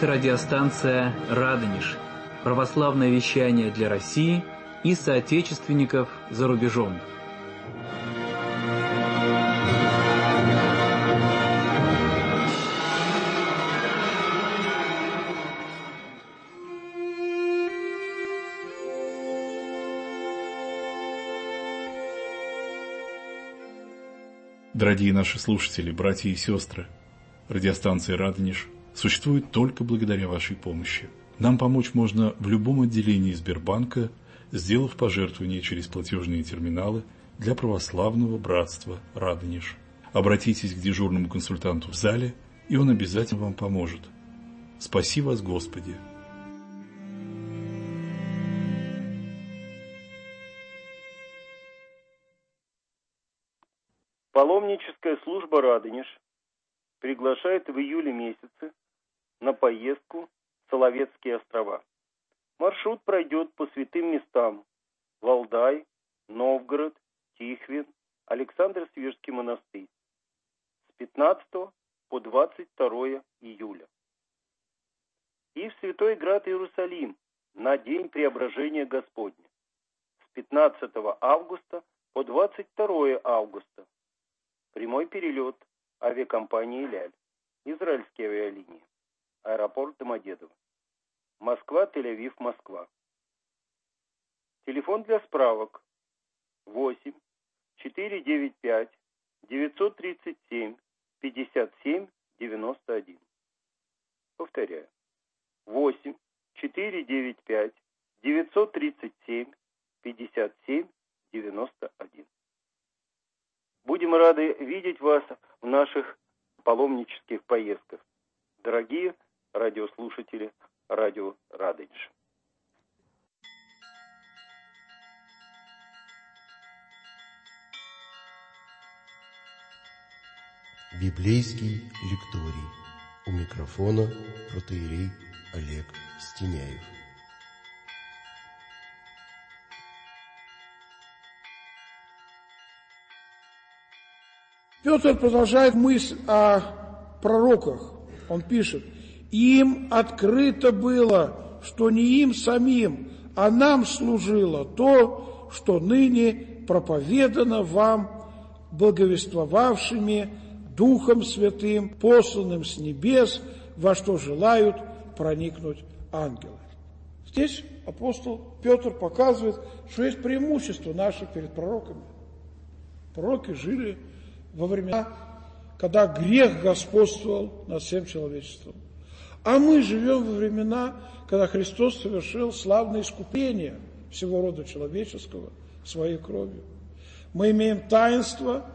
Это радиостанция «Радонеж». Православное вещание для России и соотечественников за рубежом. Дорогие наши слушатели, братья и сестры, радиостанция «Радонеж» существует только благодаря вашей помощи. Нам помочь можно в любом отделении Сбербанка, сделав пожертвование через платежные терминалы для православного братства «Радонеж». Обратитесь к дежурному консультанту в зале, и он обязательно вам поможет. Спаси вас, Господи! Паломническая служба «Радонеж» приглашает в июле месяце на поездку в Соловецкие острова. Маршрут пройдет по святым местам: Валдай, Новгород, Тихвин, Александр-Свежский монастырь с 15 по 22 июля. И в Святой Град Иерусалим на День Преображения Господня с 15 августа по 22 августа. Прямой перелет авиакомпании «Ляль», израильские авиалинии, аэропорт Домодедово, Москва, Тель-Авив, Москва. Телефон для справок 8 495 937 57 91. Повторяю. 8 495 937 57 91. Будем рады видеть вас в наших паломнических поездках, дорогие радиослушатели радио «Радонеж». Библейский лекторий. У микрофона протоиерей Олег Стеняев. Петр продолжает мысль о пророках. Он пишет: «Им открыто было, что не им самим, а нам служило то, что ныне проповедано вам благовествовавшими Духом Святым, посланным с небес, во что желают проникнуть ангелы». Здесь апостол Петр показывает, что есть преимущество наше перед пророками. Пророки жили во времена, когда грех господствовал над всем человечеством. А мы живем во времена, когда Христос совершил славное искупление всего рода человеческого своей кровью. Мы имеем таинства,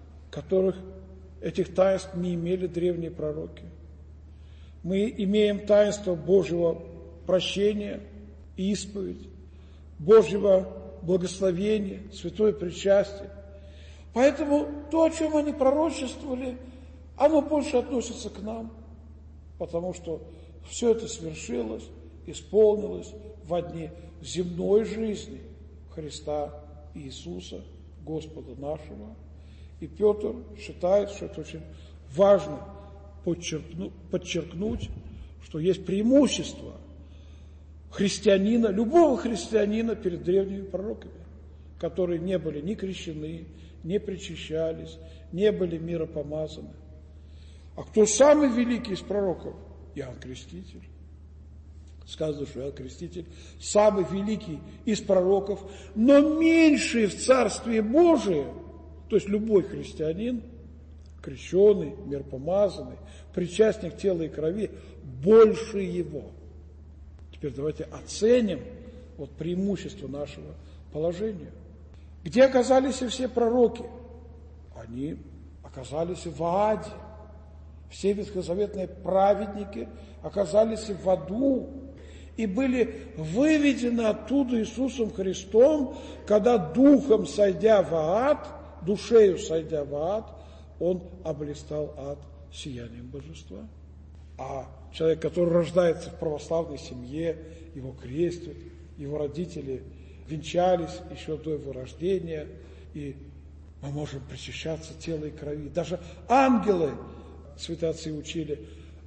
этих таинств не имели древние пророки. Мы имеем таинство Божьего прощения, исповедь, Божьего благословения, святое причастие. Поэтому то, о чем они пророчествовали, оно больше относится к нам, потому что все это свершилось, исполнилось во дни земной жизни Христа Иисуса, Господа нашего. И Петр считает, что это очень важно подчеркнуть, что есть преимущество христианина, любого христианина перед древними пророками, которые не были ни крещены, не причащались, не были миропомазаны. А кто самый великий из пророков? Иоанн Креститель. Сказано, что Иоанн Креститель самый великий из пророков, но меньший в Царстве Божие. То есть любой христианин, крещеный, миропомазанный, причастник тела и крови, больше его. Теперь давайте оценим преимущество нашего положения. Где оказались и все пророки? Они оказались в Ааде. Все ветхозаветные праведники оказались в аду и были выведены оттуда Иисусом Христом, когда духом сойдя в ад, душею сойдя в ад, он облистал ад сиянием божества. А человек, который рождается в православной семье, его крестят, его родители венчались еще до его рождения, и мы можем причащаться тела и крови. Даже ангелы, святые отцы учили,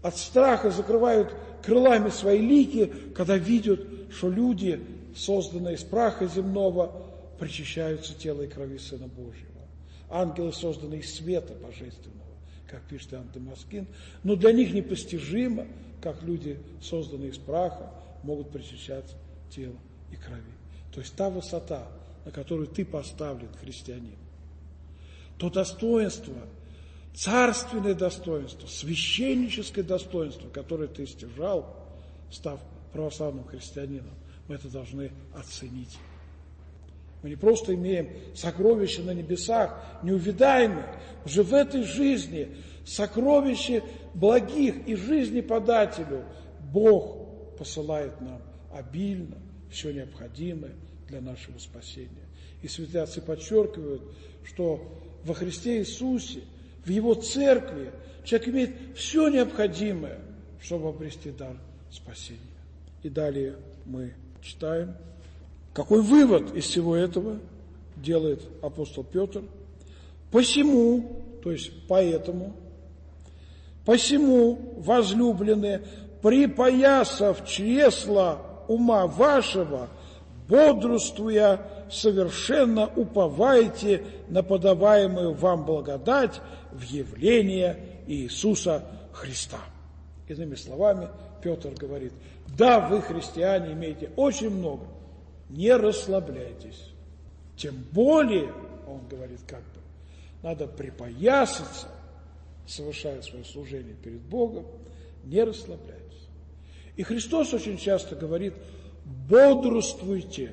от страха закрывают крылами свои лики, когда видят, что люди, созданные из праха земного, причащаются тела и крови Сына Божьего. Ангелы, созданные из света божественного, как пишет Иоанн Дамаскин, но для них непостижимо, как люди, созданные из праха, могут причащаться тела и крови. То есть та высота, на которую ты поставлен, христианин, то достоинство, царственное достоинство, священническое достоинство, которое ты стяжал, став православным христианином, мы это должны оценить. Мы не просто имеем сокровища на небесах, неувидаемые, уже в этой жизни сокровища благих и жизни подателю Бог посылает нам обильно все необходимое для нашего спасения. И святые отцы подчеркивают, что во Христе Иисусе, в Его Церкви человек имеет все необходимое, чтобы обрести дар спасения. И далее мы читаем, какой вывод из всего этого делает апостол Петр. Посему, то есть поэтому, возлюбленные, припоясав чресла ума вашего, бодрствуя, совершенно уповайте на подаваемую вам благодать в явление Иисуса Христа. Иными словами, Петр говорит, да, вы, христиане, имеете очень много, не расслабляйтесь. Тем более, он говорит, надо припоясаться, совершая свое служение перед Богом, не расслабляйтесь. И Христос очень часто говорит, бодрствуйте,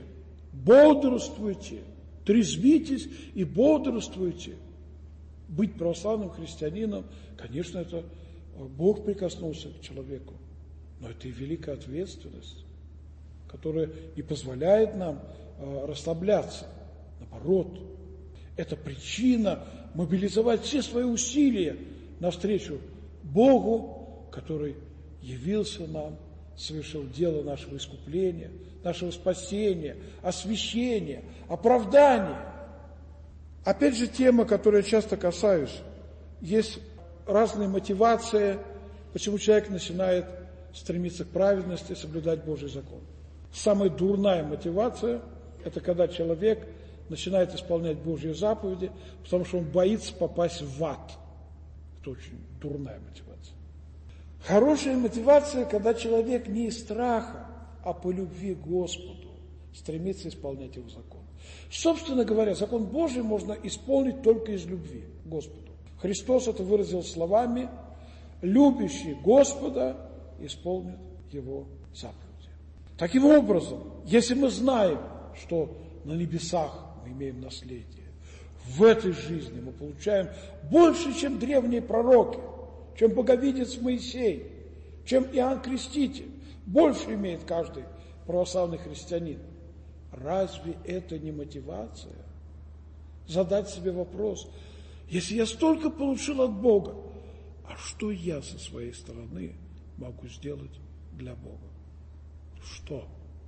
трезвитесь и бодрствуйте. Быть православным христианином, конечно, это Бог прикоснулся к человеку, но это и великая ответственность, которая не позволяет нам расслабляться. Наоборот, это причина мобилизовать все свои усилия навстречу Богу, который явился нам, совершил дело нашего искупления, нашего спасения, освящения, оправдания. Опять же, тема, которой я часто касаюсь, есть разные мотивации, почему человек начинает стремиться к праведности, соблюдать Божий закон. Самая дурная мотивация – это когда человек начинает исполнять Божьи заповеди, потому что он боится попасть в ад. Это очень дурная мотивация. Хорошая мотивация, когда человек не из страха, а по любви к Господу стремится исполнять Его закон. Собственно говоря, закон Божий можно исполнить только из любви к Господу. Христос это выразил словами: «Любящий Господа исполнит Его заповеди». Таким образом, если мы знаем, что на небесах мы имеем наследие, в этой жизни мы получаем больше, чем древние пророки, чем боговидец Моисей, чем Иоанн Креститель, больше имеет каждый православный христианин. Разве это не мотивация? Задать себе вопрос: если я столько получил от Бога, а что я со своей стороны могу сделать для Бога? Что?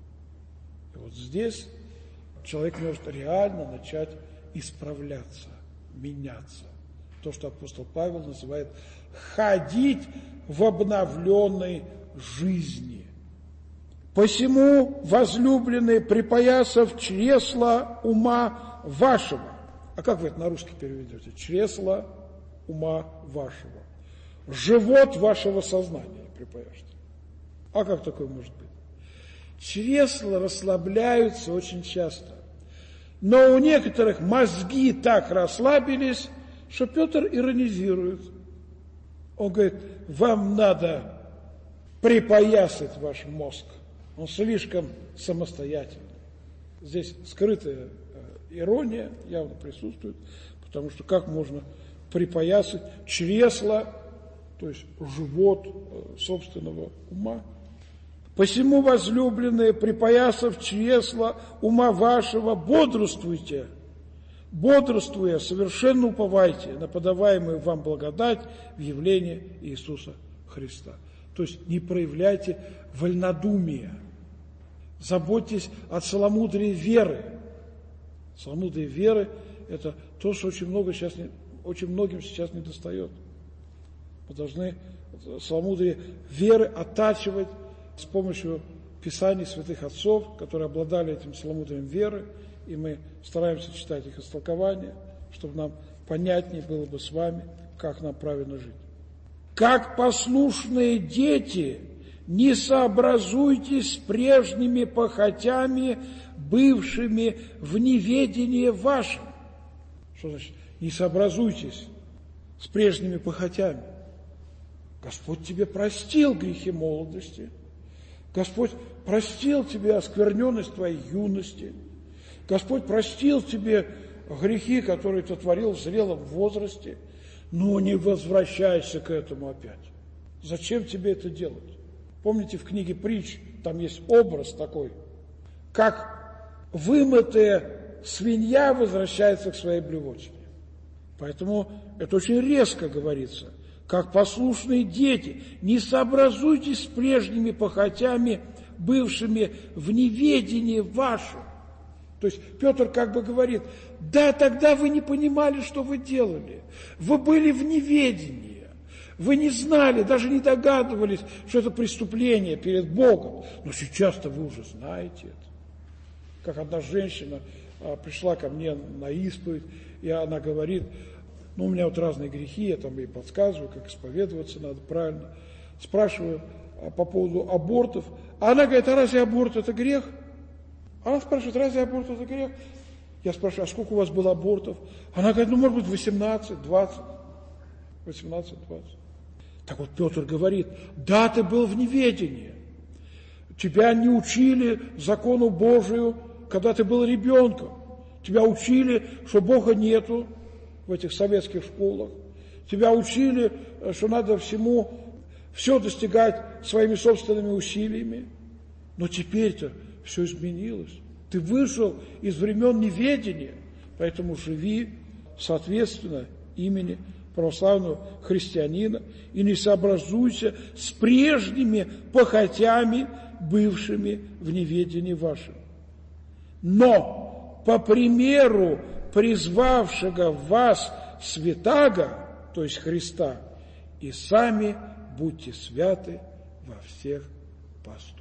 И вот здесь человек может реально начать исправляться, меняться. То, что апостол Павел называет ходить в обновленной жизни. Посему, возлюбленные, припоясав чресла ума вашего. А как вы это на русский переведете? Чресла ума вашего. Живот вашего сознания припояшьте. А как такое может быть? Чресла расслабляются очень часто. Но у некоторых мозги так расслабились, что Петр иронизирует. Он говорит: вам надо припоясать ваш мозг. Он слишком самостоятельный. Здесь скрытая ирония явно присутствует, потому что как можно припоясать чресла, то есть живот собственного ума? Посему, возлюбленные, припоясав чресла ума вашего, бодрствуйте, бодрствуя, совершенно уповайте на подаваемую вам благодать в явлении Иисуса Христа. То есть не проявляйте вольнодумия, заботьтесь о целомудрии веры. Целомудрие веры – это то, что очень многим сейчас не достает. Мы должны целомудрие веры оттачивать с помощью Писаний святых отцов, которые обладали этим целомудрием веры, и мы стараемся читать их истолкования, чтобы нам понятнее было бы с вами, как нам правильно жить. Как послушные дети, не сообразуйтесь с прежними похотями, бывшими в неведении вашем. Что значит? Не сообразуйтесь с прежними похотями. Господь тебе простил грехи молодости. Господь простил тебе оскверненность твоей юности. Господь простил тебе грехи, которые ты творил в зрелом возрасте. Но не возвращайся к этому опять. Зачем тебе это делать? Помните, в книге Притч там есть образ такой, как вымытая свинья возвращается к своей блевотине. Поэтому это очень резко говорится. Как послушные дети, не сообразуйтесь с прежними похотями, бывшими в неведении вашем. То есть Петр как бы говорит, да, тогда вы не понимали, что вы делали. Вы были в неведении. Вы не знали, даже не догадывались, что это преступление перед Богом. Но сейчас-то вы уже знаете это. Как одна женщина пришла ко мне на исповедь, и она говорит, у меня вот разные грехи, я там ей подсказываю, как исповедоваться надо правильно. Спрашиваю по поводу абортов. А она говорит, а разве аборт это грех? Она спрашивает, разве аборт это грех? Я спрашиваю, а сколько у вас было абортов? Она говорит, может быть 18, 20. 18, 20. Так вот Петр говорит, да, ты был в неведении. Тебя не учили закону Божию, когда ты был ребенком. Тебя учили, что Бога нету в этих советских школах. Тебя учили, что надо все достигать своими собственными усилиями. Но теперь-то все изменилось. Ты вышел из времен неведения, поэтому живи соответственно имени православного христианина и не сообразуйся с прежними похотями, бывшими в неведении вашем. Но по примеру призвавшего вас святаго, то есть Христа, и сами будьте святы во всех поступках.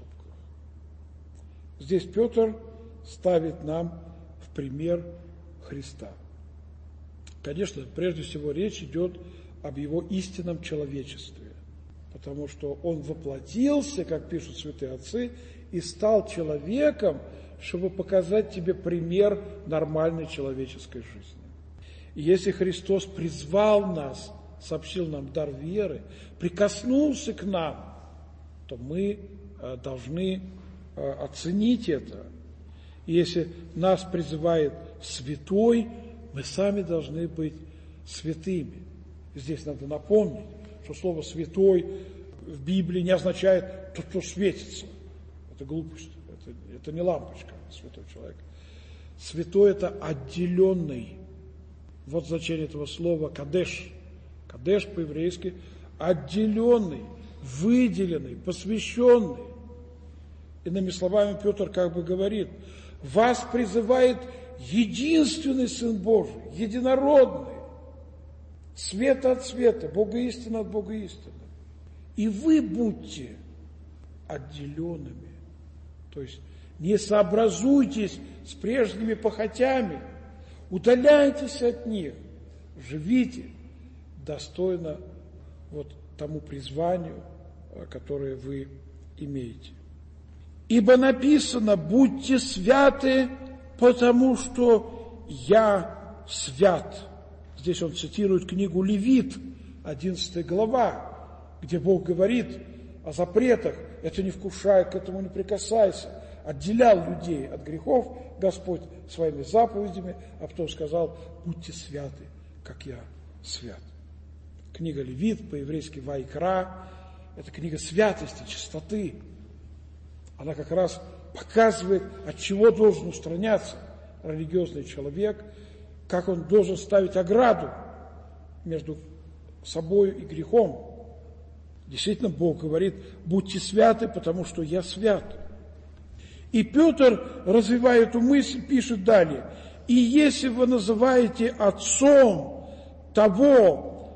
Здесь Петр ставит нам в пример Христа. Конечно, прежде всего речь идет об его истинном человечестве, потому что он воплотился, как пишут святые отцы, и стал человеком, чтобы показать тебе пример нормальной человеческой жизни. И если Христос призвал нас, сообщил нам дар веры, прикоснулся к нам, то мы должны оценить это. И если нас призывает святой, мы сами должны быть святыми. И здесь надо напомнить, что слово «святой» в Библии не означает «тот, кто светится». Это глупость, это не лампочка, святой человек. Святой – это отделенный. Вот значение этого слова «кадеш». «Кадеш» по-еврейски – отделенный, выделенный, посвященный. Иными словами, Петр как бы говорит, вас призывает единственный Сын Божий, единородный, свет от света, Бога истина от Бога истины. И вы будьте отделенными, то есть не сообразуйтесь с прежними похотями, удаляйтесь от них, живите достойно вот тому призванию, которое вы имеете. Ибо написано, будьте святы, потому что я свят. Здесь он цитирует книгу Левит, 11 глава, где Бог говорит о запретах. Это не вкушай, к этому не прикасайся. Отделял людей от грехов Господь своими заповедями, а потом сказал, будьте святы, как я свят. Книга Левит, по-еврейски Вайкра, это книга святости, чистоты. Она как раз показывает, от чего должен устраняться религиозный человек, как он должен ставить ограду между собой и грехом. Действительно, Бог говорит, будьте святы, потому что я свят. И Петр, развивая эту мысль, пишет далее, и если вы называете отцом того,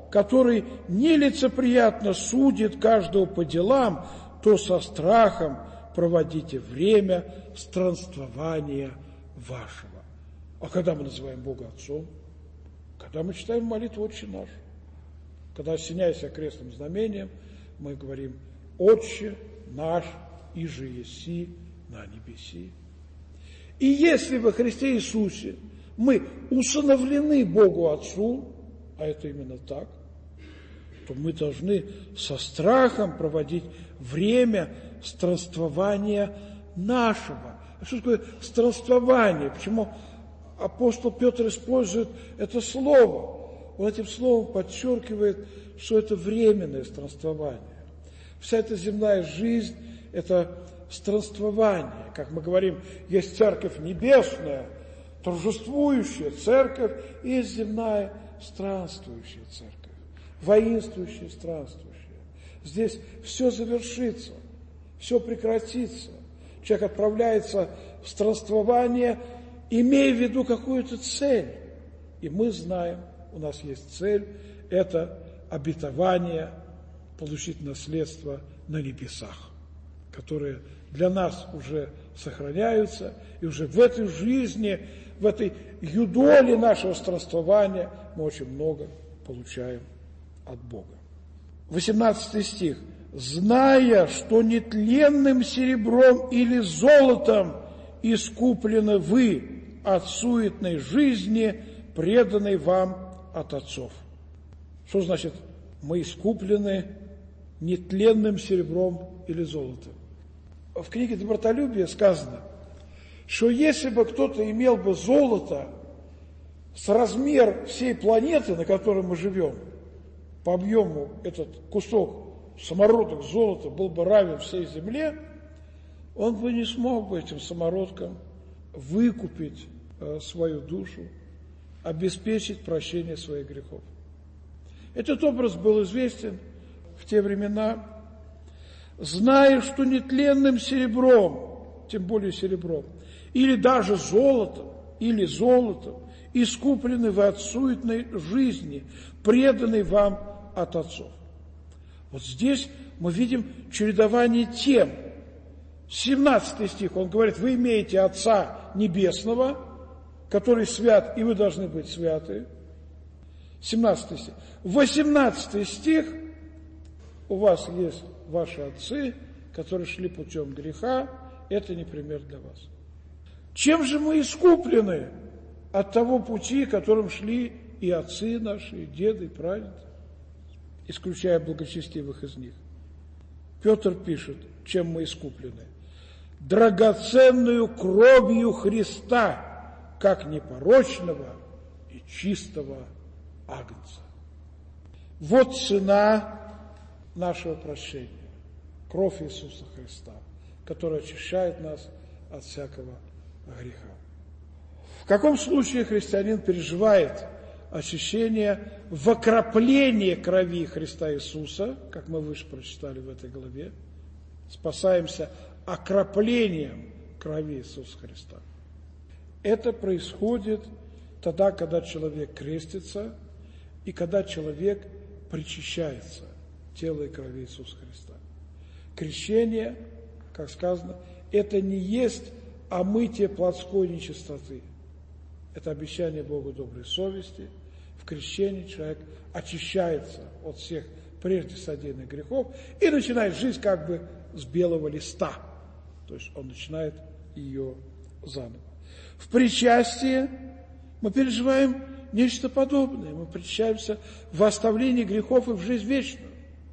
который нелицеприятно судит каждого по делам, то со страхом проводите время странствования вашего. А когда мы называем Бога Отцом? Когда мы читаем молитву «Отче наш». Когда, осеняясь крестным знамением, мы говорим «Отче наш, иже еси на небеси». И если во Христе Иисусе мы усыновлены Богу Отцу, а это именно так, то мы должны со страхом проводить время странствования нашего. А что такое странствование? Почему апостол Петр использует это слово? Он этим словом подчеркивает, что это временное странствование. Вся эта земная жизнь – это странствование. Как мы говорим, есть церковь небесная, торжествующая церковь, и есть земная странствующая церковь, воинствующая, странствующая. Здесь все завершится, все прекратится. Человек отправляется в странствование, имея в виду какую-то цель. И мы знаем, у нас есть цель, это обетование получить наследство на небесах, которые для нас уже сохраняются, и уже в этой жизни, в этой юдоле нашего странствования мы очень много получаем от Бога. 18 стих. «Зная, что нетленным серебром или золотом искуплены вы от суетной жизни, преданной вам от отцов». Что значит мы искуплены нетленным серебром или золотом? В книге «Добротолюбие» сказано, что если бы кто-то имел бы золото с размер всей планеты, на которой мы живем, по объему этот кусок самородок золота был бы равен всей земле, он бы не смог бы этим самородком выкупить свою душу, обеспечить прощение своих грехов. Этот образ был известен в те времена. Зная, что нетленным серебром, тем более серебром, или даже золотом, искуплены вы от суетной жизни, преданной вам от отцов. Вот здесь мы видим чередование тем. 17 стих, он говорит, вы имеете Отца Небесного, который свят, и вы должны быть святы. 17 стих. 18 стих, у вас есть ваши отцы, которые шли путем греха, это не пример для вас. Чем же мы искуплены от того пути, которым шли и отцы наши, и деды, и прадеды, исключая благочестивых из них? Петр пишет, чем мы искуплены. Драгоценную кровью Христа, как непорочного и чистого агнца. Вот цена нашего прощения. Кровь Иисуса Христа, которая очищает нас от всякого греха. В каком случае христианин переживает очищение в окроплении крови Христа Иисуса, как мы выше прочитали в этой главе, спасаемся окроплением крови Иисуса Христа. Это происходит тогда, когда человек крестится и когда человек причащается тела и крови Иисуса Христа. Крещение, как сказано, это не есть омытие плотской нечистоты. Это обещание Богу доброй совести. В крещении человек очищается от всех прежде содеянных грехов и начинает жизнь как бы с белого листа. То есть он начинает ее заново. В причастии мы переживаем нечто подобное. Мы причащаемся в оставлении грехов и в жизнь вечную.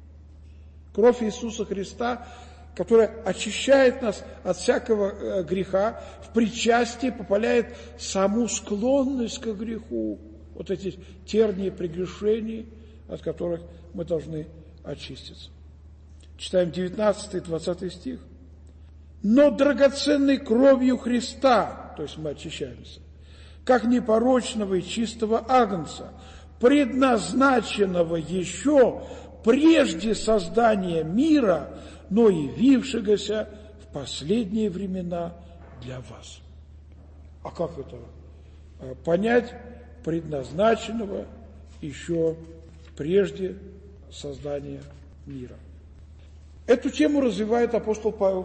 Кровь Иисуса Христа, которая очищает нас от всякого греха, в причастии попаляет саму склонность к греху. Вот эти тернии прегрешений, от которых мы должны очиститься. Читаем 19 и 20 стих. «Но драгоценной кровью Христа», то есть мы очищаемся, «как непорочного и чистого агнца, предназначенного еще прежде создания мира, но явившегося в последние времена для вас». А как это понять? Предназначенного еще прежде создания мира. Эту тему развивает апостол Павел.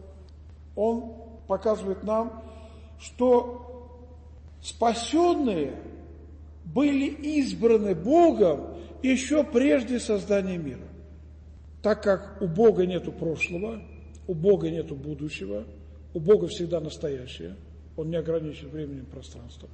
Он показывает нам, что спасенные были избраны Богом еще прежде создания мира. Так как у Бога нету прошлого, у Бога нету будущего, у Бога всегда настоящее, Он не ограничен временем и пространством,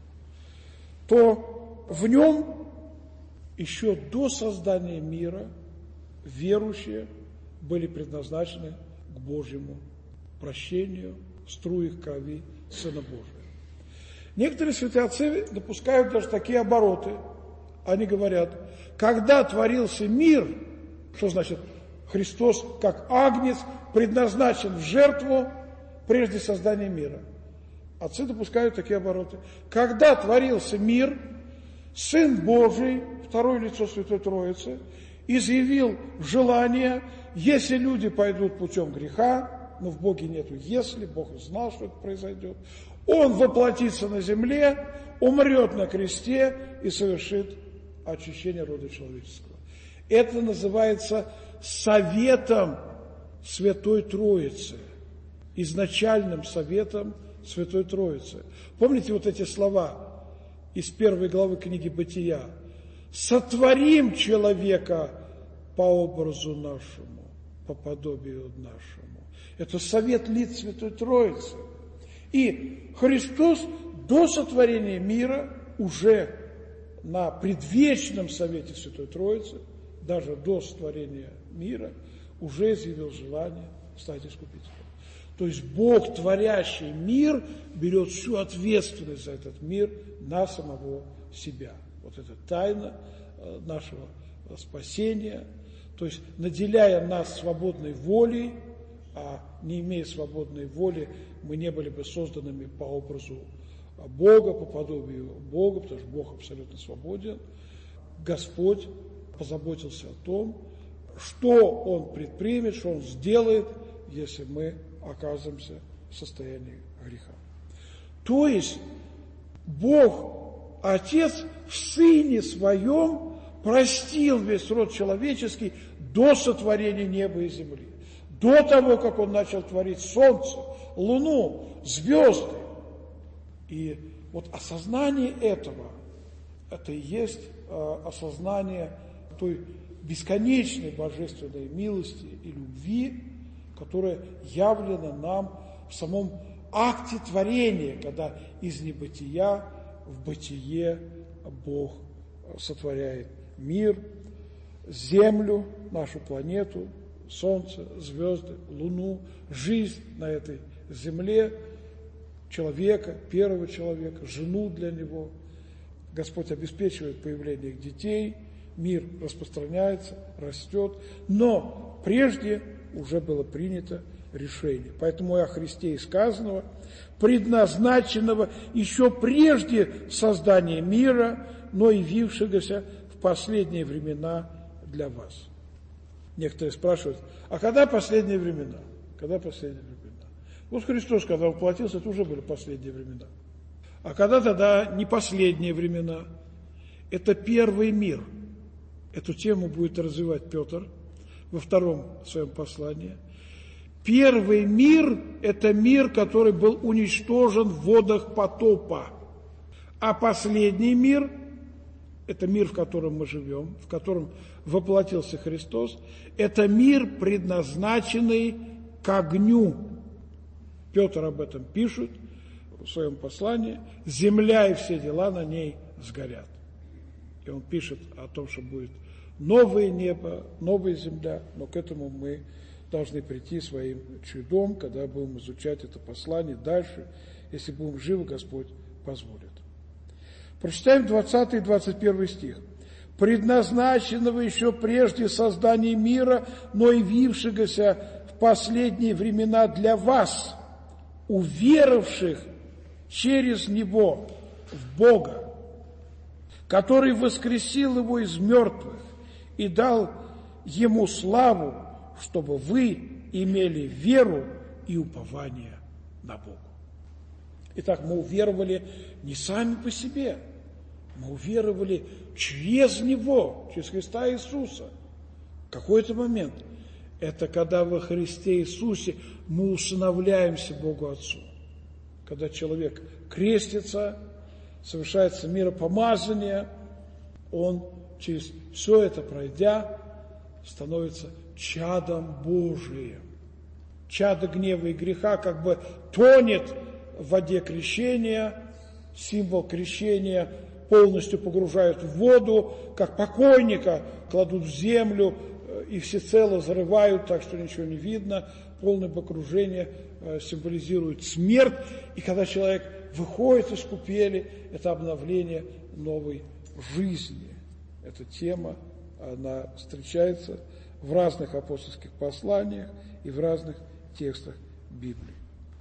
то в Нем еще до создания мира верующие были предназначены к Божьему прощению, струях крови Сына Божия. Некоторые святые отцы допускают даже такие обороты. Они говорят, когда творился мир, что значит Христос как агнец предназначен в жертву прежде создания мира. Отцы допускают такие обороты. Когда творился мир, Сын Божий, второе лицо Святой Троицы, изъявил желание, если люди пойдут путем греха, но в Боге нету «если», Бог знал, что это произойдет, Он воплотится на земле, умрет на кресте и совершит очищение рода человеческого. Это называется советом Святой Троицы, изначальным советом Святой Троицы. Помните вот эти слова из 1 главы книги Бытия? «Сотворим человека по образу нашему, по подобию нашему». Это совет лиц Святой Троицы. И Христос до сотворения мира уже на предвечном совете Святой Троицы, даже до сотворения мира, уже изъявил желание стать искупителем. То есть Бог, творящий мир, берет всю ответственность за этот мир на самого себя. Вот это тайна нашего спасения. То есть, наделяя нас свободной волей, а не имея свободной воли, мы не были бы созданными по образу Бога, по подобию Бога, потому что Бог абсолютно свободен. Господь позаботился о том, что Он предпримет, что Он сделает, если мы оказываемся в состоянии греха. То есть Бог, Отец, в Сыне Своем простил весь род человеческий до сотворения неба и земли. До того, как Он начал творить солнце, луну, звезды. И вот осознание этого, это и есть осознание той бесконечной божественной милости и любви, которая явлена нам в самом акте творения, когда из небытия в бытие Бог сотворяет мир, землю, нашу планету, солнце, звезды, луну, жизнь на этой земле, человека, первого человека, жену для него. Господь обеспечивает появление детей, мир распространяется, растет, но прежде уже было принято решение. Поэтому и о Христе и сказанного, предназначенного еще прежде создания мира, но явившегося в последние времена для вас. Некоторые спрашивают, а когда последние времена? Когда последние времена? Вот Христос, когда воплотился, это уже были последние времена. А когда тогда не последние времена? Это первый мир. Эту тему будет развивать Петр во втором своем послании. Первый мир – это мир, который был уничтожен в водах потопа. А последний мир – это мир, в котором мы живем, в котором воплотился Христос. Это мир, предназначенный к огню. Петр об этом пишет в своем послании. «Земля и все дела на ней сгорят». И он пишет о том, что будет новое небо, новая земля, но к этому мы должны прийти своим чудом, когда будем изучать это послание дальше. Если будем живы, Господь позволит. Прочитаем 20 и 21 стих. «Предназначенного еще прежде создания мира, но явившегося в последние времена для вас, уверовавших через Него в Бога, который воскресил Его из мертвых и дал Ему славу, чтобы вы имели веру и упование на Бога». Итак, мы уверовали не сами по себе. Мы уверовали через Него, через Христа Иисуса. В какой-то момент. Это когда во Христе Иисусе мы усыновляемся Богу Отцу. Когда человек крестится, совершается миропомазание, он через все это пройдя становится чадом Божиим. Чадо гнева и греха как бы тонет в воде крещения, символ крещения полностью погружают в воду, как покойника кладут в землю и всецело зарывают, так что ничего не видно. Полное погружение символизирует смерть. И когда человек выходит из купели, это обновление новой жизни. Эта тема, она встречается в разных апостольских посланиях и в разных текстах Библии.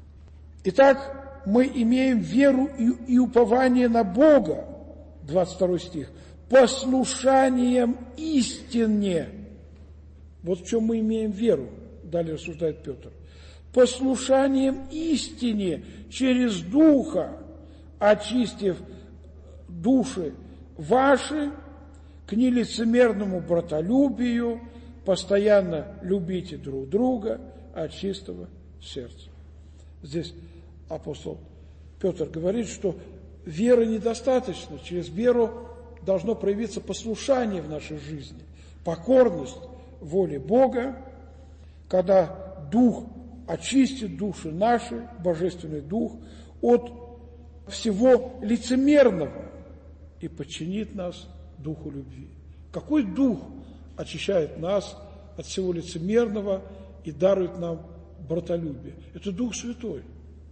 Итак, мы имеем веру и упование на Бога, 22 стих, послушанием истине. Вот в чем мы имеем веру, далее рассуждает Петр. Послушанием истине через Духа, очистив души ваши к нелицемерному братолюбию, постоянно любите друг друга от чистого сердца. Здесь апостол Петр говорит, что веры недостаточно. Через веру должно проявиться послушание в нашей жизни, покорность воле Бога, когда Дух очистит души наши, Божественный Дух, от всего лицемерного и подчинит нас Духу любви. Какой Дух очищает нас от всего лицемерного и дарует нам братолюбие? Это Дух Святой.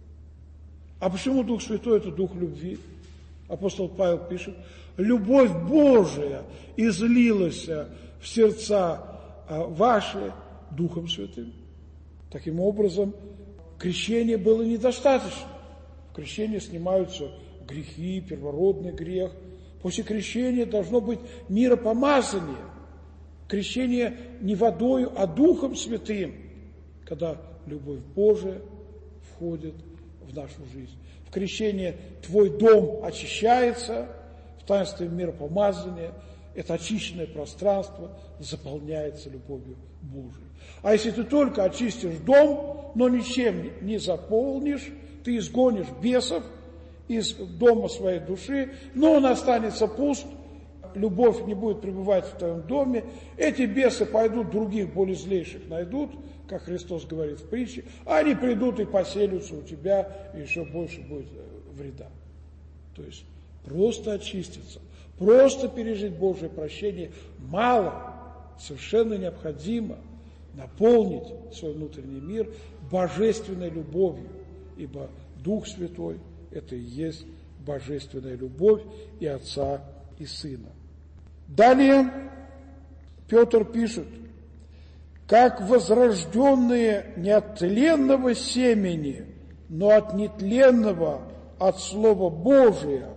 А почему Дух Святой – это Дух любви? Апостол Павел пишет: «Любовь Божия излилась в сердца ваши Духом Святым». Таким образом, крещение было недостаточно. В крещении снимаются грехи, первородный грех. После крещения должно быть миропомазание. Крещение не водою, а Духом Святым, когда любовь Божия входит в нашу жизнь. В крещении твой дом очищается, в таинстве миропомазания это очищенное пространство заполняется любовью Божией. А если ты только очистишь дом, но ничем не заполнишь, ты изгонишь бесов из дома своей души, но он останется пуст, любовь не будет пребывать в твоем доме, эти бесы пойдут, других более злейших найдут, как Христос говорит в притче, они придут и поселятся у тебя, и еще больше будет вреда. То есть просто очиститься, просто пережить Божие прощение мало, совершенно необходимо наполнить свой внутренний мир божественной любовью, ибо Дух Святой – это и есть божественная любовь и Отца, и Сына. Далее Петр пишет: «Как возрожденные не от тленного семени, но от нетленного, от Слова Божия,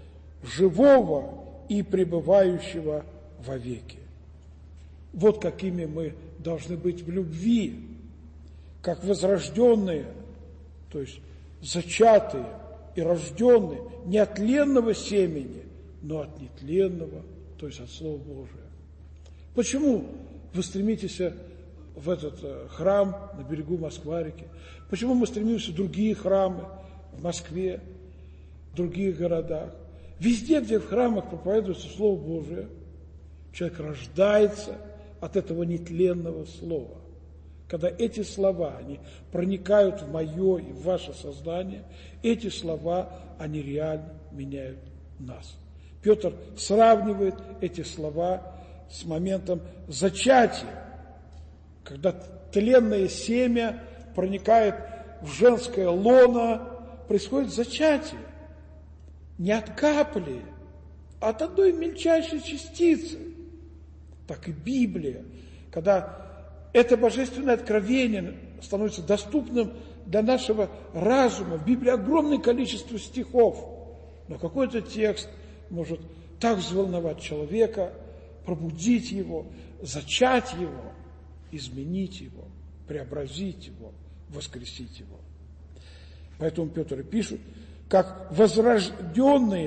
живого и пребывающего вовеки». Вот какими мы должны быть в любви, как возрожденные, то есть зачатые и рожденные не от тленного семени, но от нетленного, то есть от Слова Божия. Почему вы стремитесь в этот храм на берегу Москва-реки? Почему мы стремимся в другие храмы в Москве, в других городах? Везде, где в храмах проповедуется Слово Божие, человек рождается от этого нетленного слова. Когда эти слова, они проникают в мое и в ваше сознание, эти слова, они реально меняют нас. Петр сравнивает эти слова с моментом зачатия, когда тленное семя проникает в женское лоно, происходит зачатие. Не от капли, а от одной мельчайшей частицы. Так и Библия, когда это божественное откровение становится доступным для нашего разума. В Библии огромное количество стихов, но какой-то текст может так взволновать человека, пробудить его, зачать его, изменить его, преобразить его, воскресить его. Поэтому Петр и пишет: как возрожденные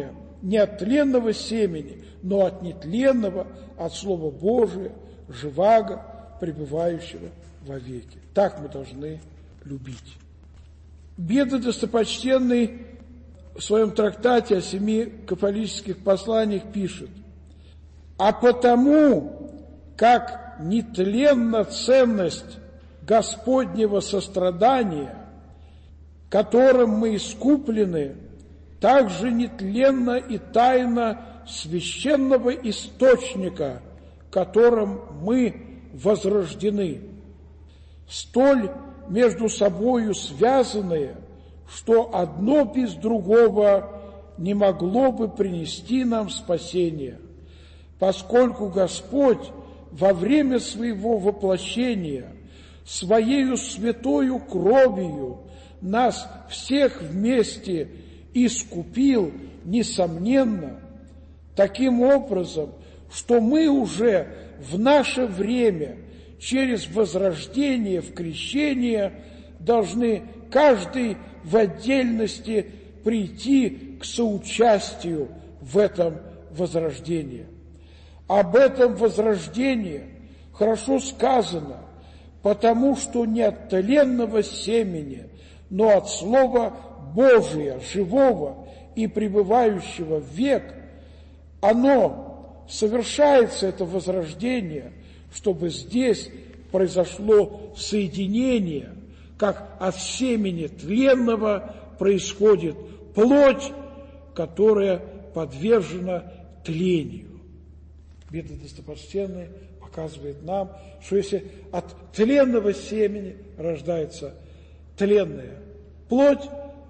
не от тленного семени, но от нетленного, от Слова Божия, живаго, пребывающего вовеки. Так мы должны любить. Бедный Достопочтенный в своем трактате о 7 кафолических посланиях пишет: «А потому, как нетленна ценность Господнего сострадания, которым мы искуплены, так же нетленна и тайна священного источника, которым мы возрождены, столь между собою связанные, что одно без другого не могло бы принести нам спасения, поскольку Господь во время своего воплощения Своею святою кровью нас всех вместе искупил, несомненно, таким образом, что мы уже в наше время через возрождение в крещение должны каждый в отдельности прийти к соучастию в этом возрождении. Об этом возрождении хорошо сказано, потому что не от тленного семени, но от Слова Божия, живого и пребывающего в век, оно совершается, это возрождение, чтобы здесь произошло соединение, как от семени тленного происходит плоть, которая подвержена тлению. Бедный Достопочтенный показывает нам, что если от тленного семени рождается тленная плоть,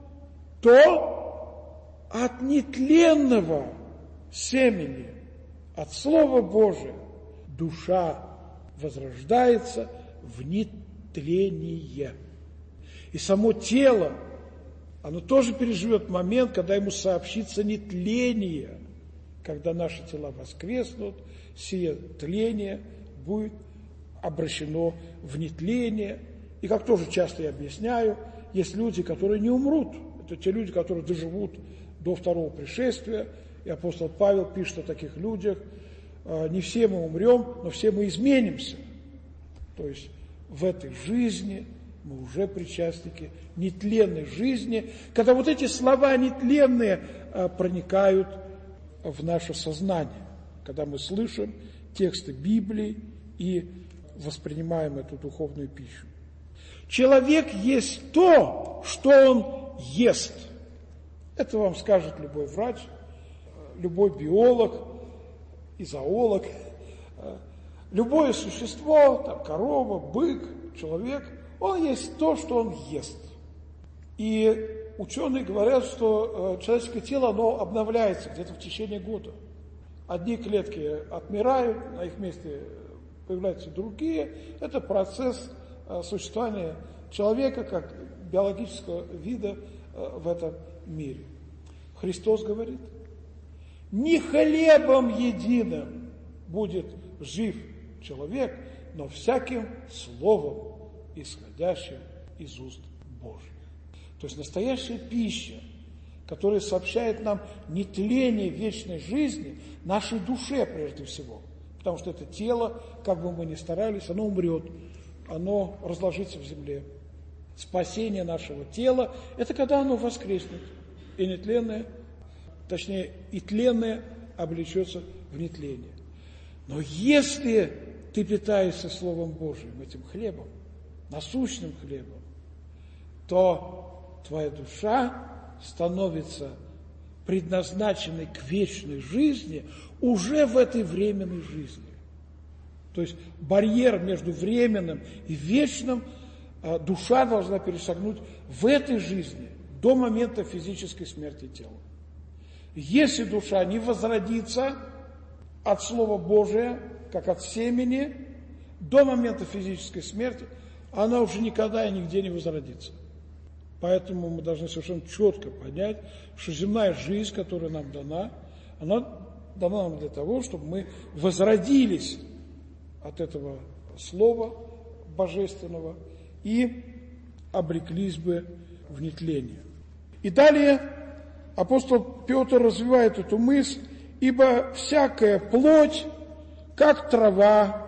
то от нетленного семени, от Слова Божия, душа возрождается в нетление. И само тело, оно тоже переживет момент, когда ему сообщится нетление, когда наши тела воскреснут, сие тление будет обращено в нетление. И как тоже часто я объясняю, есть люди, которые не умрут. Это те люди, которые доживут до второго пришествия. И апостол Павел пишет о таких людях: не все мы умрем, но все мы изменимся. То есть в этой жизни мы уже причастники нетленной жизни, когда вот эти слова нетленные проникают в наше сознание, когда мы слышим тексты Библии и воспринимаем эту духовную пищу. Человек есть то, что он ест. Это вам скажет любой врач, любой биолог и зоолог. Любое существо, там, корова, бык, человек, он есть то, что он ест. И ученые говорят, что человеческое тело, оно обновляется где-то в течение года. Одни клетки отмирают, на их месте появляются другие. Это процесс существования человека как биологического вида в этом мире. Христос говорит: не хлебом единым будет жив человек, но всяким словом, исходящим из уст Божьих. То есть настоящая пища, которая сообщает нам нетление вечной жизни, нашей душе прежде всего. Потому что это тело, как бы мы ни старались, оно умрет, оно разложится в земле. Спасение нашего тела – это когда оно воскреснет, и нетленное, точнее, и тленное облечется в нетление. Но если ты питаешься Словом Божиим, этим хлебом, насущным хлебом, то твоя душа становится предназначенной к вечной жизни уже в этой временной жизни. То есть барьер между временным и вечным душа должна перешагнуть в этой жизни до момента физической смерти тела. Если душа не возродится от Слова Божия, как от семени, до момента физической смерти, она уже никогда и нигде не возродится. Поэтому мы должны совершенно четко понять, что земная жизнь, которая нам дана, она дана нам для того, чтобы мы возродились от этого слова божественного и обреклись бы в нетление. И далее апостол Петр развивает эту мысль: «Ибо всякая плоть, как трава,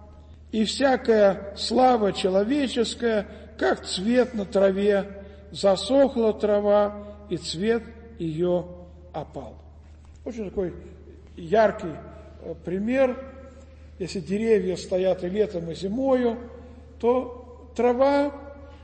и всякая слава человеческая, как цвет на траве, засохла трава, и цвет ее опал». Очень такой яркий пример. Если деревья стоят и летом, и зимою, то трава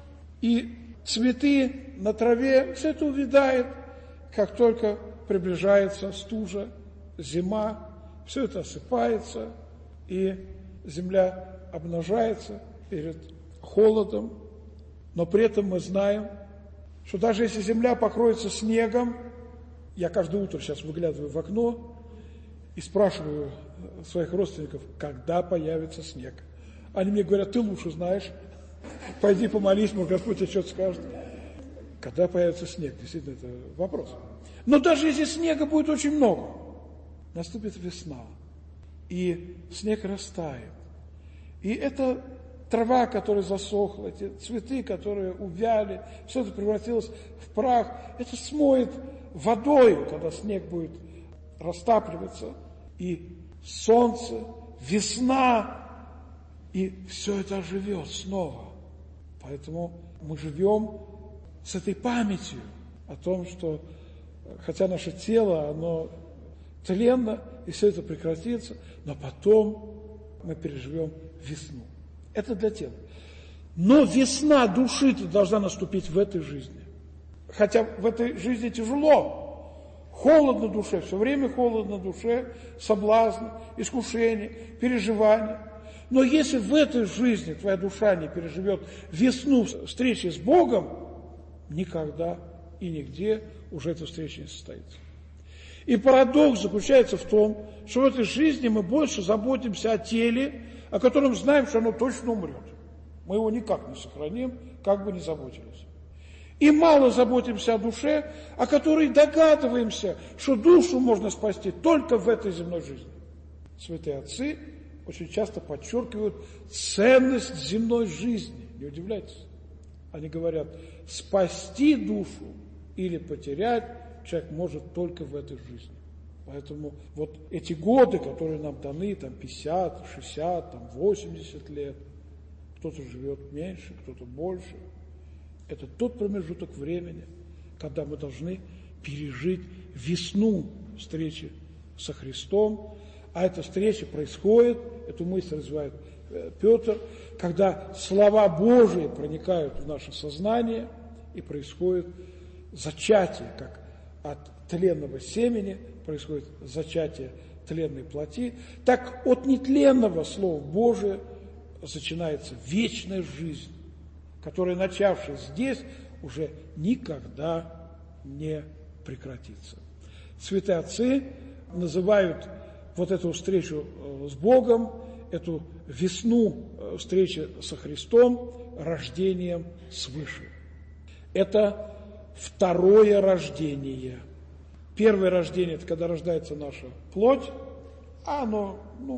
и цветы на траве, все это увядает, как только приближается стужа, зима, все это осыпается, и земля обнажается перед холодом. Но при этом мы знаем, что даже если земля покроется снегом, я каждое утро сейчас выглядываю в окно и спрашиваю своих родственников, когда появится снег. Они мне говорят: ты лучше знаешь, пойди помолись, может, Господь тебе что-то скажет. Когда появится снег? Действительно, это вопрос. Но даже если снега будет очень много, наступит весна, и снег растает. И эта трава, которая засохла, эти цветы, которые увяли, все это превратилось в прах, это смоет водой, когда снег будет растапливаться, и солнце, весна, и все это оживет снова. Поэтому мы живем с этой памятью о том, что хотя наше тело, оно тленно, и все это прекратится, но потом мы переживем весну. Это для тела. Но весна души-то должна наступить в этой жизни. Хотя в этой жизни тяжело. Холодно душе, все время холодно душе, соблазны, искушения, переживания. Но если в этой жизни твоя душа не переживет весну встречи с Богом, никогда и нигде уже эта встреча не состоится. И парадокс заключается в том, что в этой жизни мы больше заботимся о теле, о котором знаем, что оно точно умрет. Мы его никак не сохраним, как бы ни заботились. И мало заботимся о душе, о которой догадываемся, что душу можно спасти только в этой земной жизни. Святые отцы очень часто подчеркивают ценность земной жизни. Не удивляйтесь. Они говорят, спасти душу или потерять человек может только в этой жизни. Поэтому вот эти годы, которые нам даны, там 50, 60, там 80 лет, кто-то живет меньше, кто-то больше, это тот промежуток времени, когда мы должны пережить весну встречи со Христом. А эта встреча происходит, эту мысль развивает Петр, когда слова Божии проникают в наше сознание, и происходит зачатие, как от тленного семени происходит зачатие тленной плоти, так от нетленного Слова Божия начинается вечная жизнь, которая, начавшись здесь, уже никогда не прекратится. Святые отцы называют вот эту встречу с Богом, эту весну встречи со Христом рождением свыше. Это второе рождение. Первое рождение – это когда рождается наша плоть, а оно,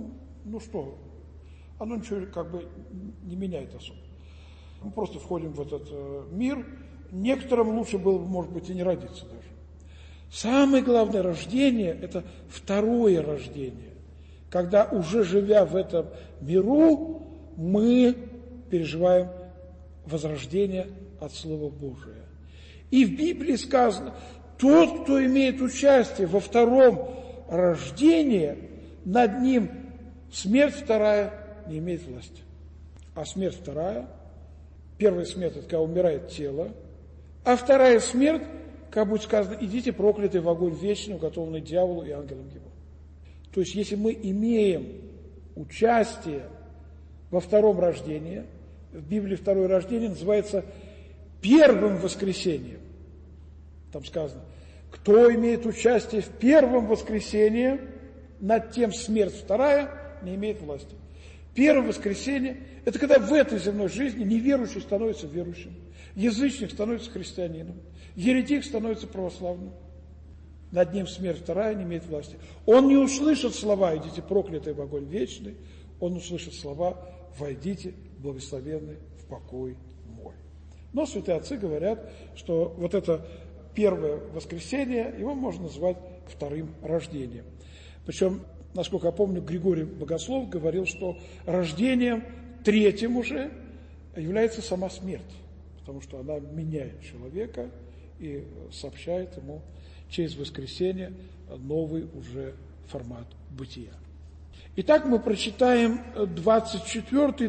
оно ничего как бы не меняет особо. Мы просто входим в этот мир. Некоторым лучше было бы, может быть, и не родиться даже. Самое главное рождение – это второе рождение, когда, уже живя в этом миру, мы переживаем возрождение от Слова Божия. И в Библии сказано, тот, кто имеет участие во втором рождении, над ним смерть вторая не имеет власти. А смерть вторая, первая смерть – это когда умирает тело, а вторая смерть, как будет сказано, идите проклятые в огонь вечный, уготованный дьяволу и ангелам его. То есть, если мы имеем участие во втором рождении, в Библии второе рождение называется первым воскресением. Там сказано, кто имеет участие в первом воскресении, над тем смерть вторая не имеет власти. Первое воскресенье – это когда в этой земной жизни неверующий становится верующим, язычник становится христианином, еретик становится православным. Над ним смерть вторая не имеет власти. Он не услышит слова «идите проклятые в огонь вечный», он услышит слова «войдите, благословенные, в покой мой». Но святые отцы говорят, что вот это первое воскресенье, его можно назвать вторым рождением. Причем, насколько я помню, Григорий Богослов говорил, что рождением третьим уже является сама смерть, потому что она меняет человека и сообщает ему через воскресенье новый уже формат бытия. Итак, мы прочитаем 24 и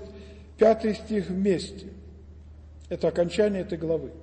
25 стих вместе. Это окончание этой главы.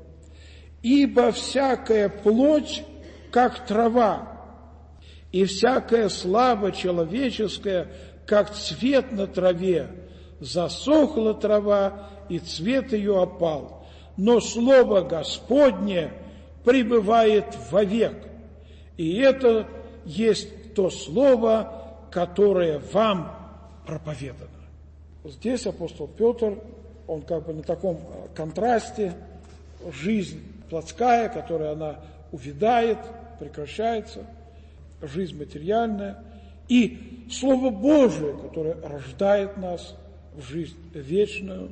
«Ибо всякая плоть, как трава, и всякая слава человеческая, как цвет на траве, засохла трава, и цвет ее опал. Но слово Господне пребывает вовек, и это есть то слово, которое вам проповедано». Здесь апостол Петр, он как бы на таком контрасте: жизнь плотская, которая она увядает, прекращается, жизнь материальная, и Слово Божие, которое рождает нас в жизнь вечную,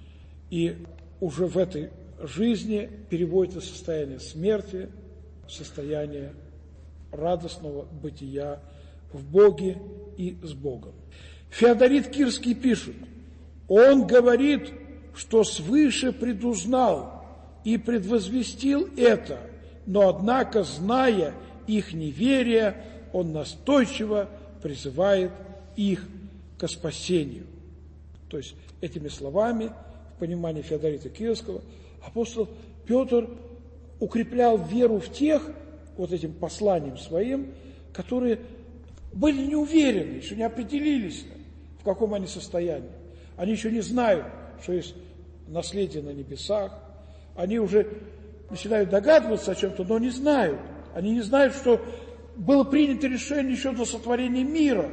и уже в этой жизни переводит из состояния смерти в состояние радостного бытия в Боге и с Богом. Феодорит Кирский пишет: «Он говорит, что свыше предузнал и предвозвестил это, но, однако, зная их неверие, он настойчиво призывает их ко спасению». То есть этими словами, в понимании Феодорита Кирского, апостол Петр укреплял веру в тех, вот этим посланием своим, которые были не уверены, еще не определились, в каком они состоянии. Они еще не знают, что есть наследие на небесах. Они уже начинают догадываться о чем-то, но не знают. Они не знают, что было принято решение еще до сотворения мира,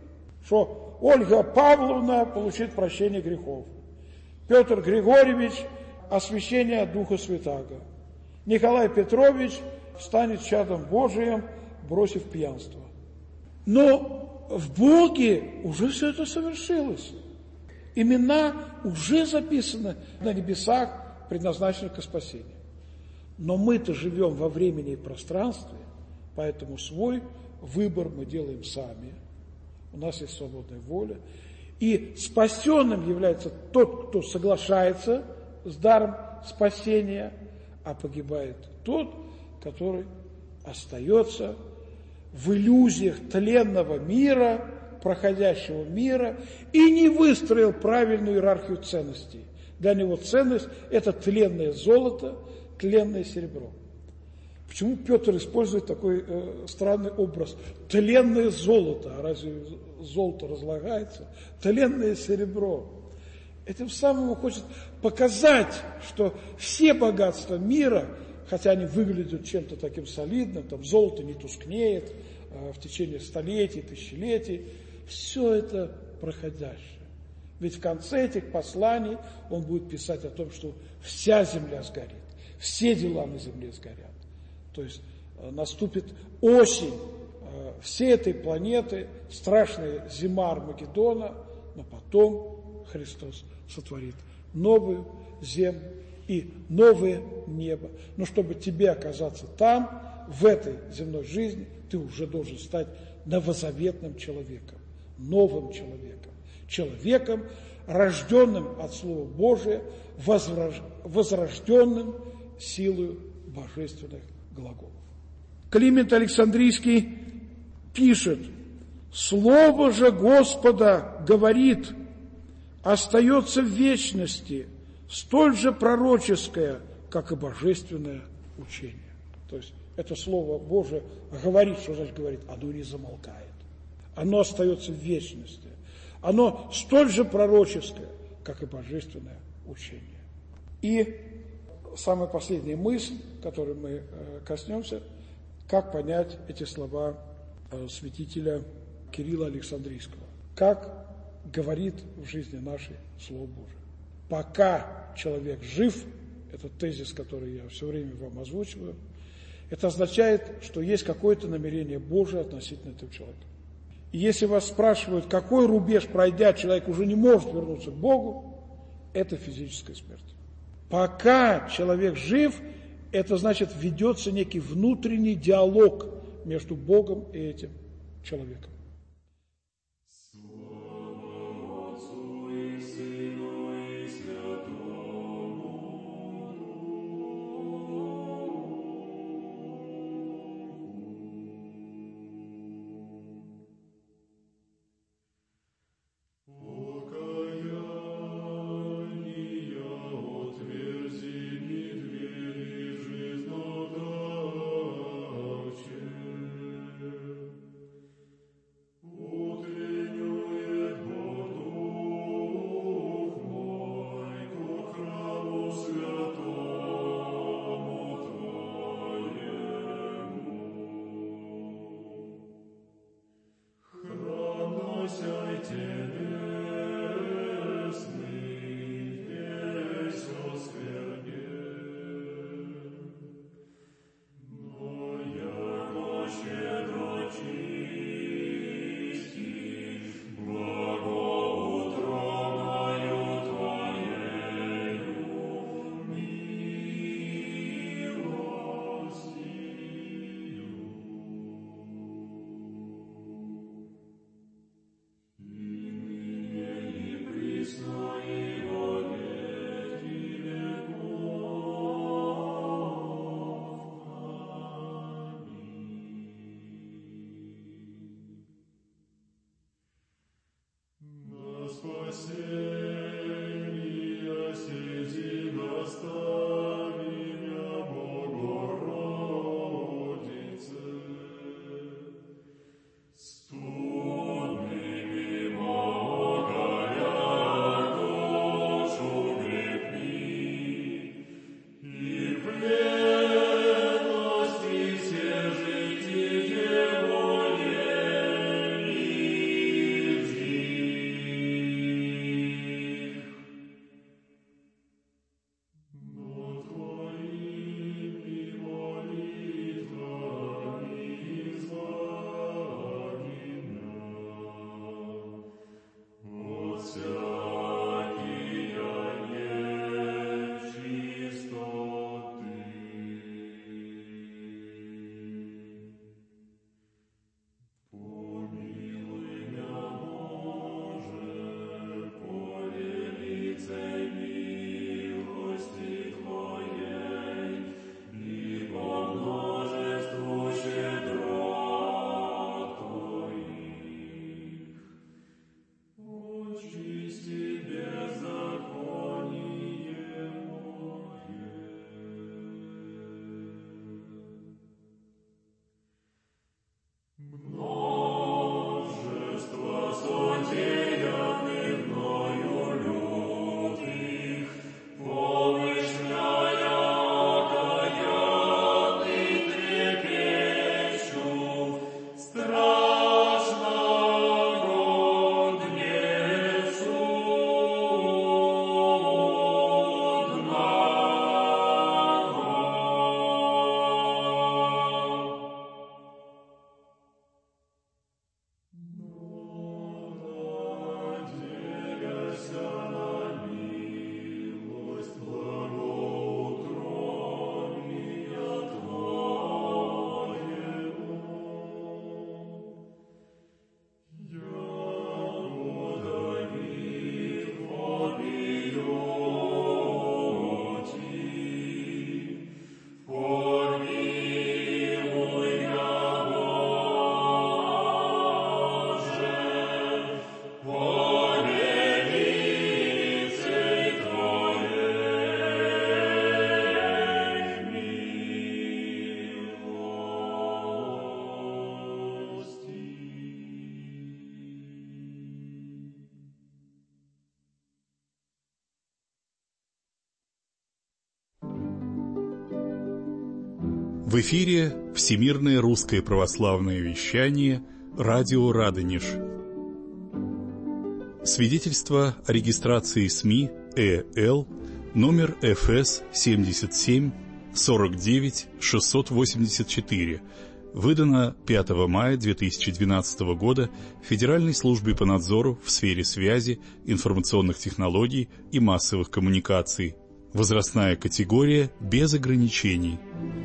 что Ольга Павловна получит прощение грехов, Петр Григорьевич – освящение от Духа Святаго, Николай Петрович станет чадом Божиим, бросив пьянство. Но в Боге уже все это совершилось. Имена уже записаны на небесах, предназначены к спасению. Но мы-то живем во времени и пространстве, поэтому свой выбор мы делаем сами. У нас есть свободная воля. И спасенным является тот, кто соглашается с даром спасения, а погибает тот, который остается в иллюзиях тленного мира, проходящего мира, и не выстроил правильную иерархию ценностей. Для него ценность – это тленное золото, тленное серебро. Почему Петр использует такой странный образ? Тленное золото. А разве золото разлагается? Тленное серебро. Этим самым он хочет показать, что все богатства мира, хотя они выглядят чем-то таким солидным, там золото не тускнеет в течение столетий, тысячелетий, все это проходящее. Ведь в конце этих посланий он будет писать о том, что вся земля сгорит, все дела на земле сгорят. То есть наступит осень всей этой планеты, страшная зима Армагеддона, но потом Христос сотворит новую землю и новое небо. Но чтобы тебе оказаться там, в этой земной жизни, ты уже должен стать новозаветным человеком, новым человеком. Человеком, рожденным от Слова Божия, возрожденным силою божественных глаголов. Климент Александрийский пишет: «Слово же Господа говорит, остается в вечности, столь же пророческое, как и божественное учение». То есть это Слово Божие говорит, что значит говорит? Оно не замолкает. Оно остается в вечности. Оно столь же пророческое, как и божественное учение. И самая последняя мысль, которой мы коснемся, как понять эти слова святителя Кирилла Александрийского. Как говорит в жизни нашей Слово Божие. Пока человек жив, это тезис, который я все время вам озвучиваю, это означает, что есть какое-то намерение Божие относительно этого человека. И если вас спрашивают, какой рубеж пройдя, человек уже не может вернуться к Богу, это физическая смерть. Пока человек жив, Это значит, ведется некий внутренний диалог между Богом и этим человеком. В эфире Всемирное русское православное вещание «Радио Радонеж». Свидетельство о регистрации СМИ ЭЛ номер ФС 77 49 684, выдано 5 мая 2012 года Федеральной службой по надзору в сфере связи, информационных технологий и массовых коммуникаций Возрастная категория без ограничений.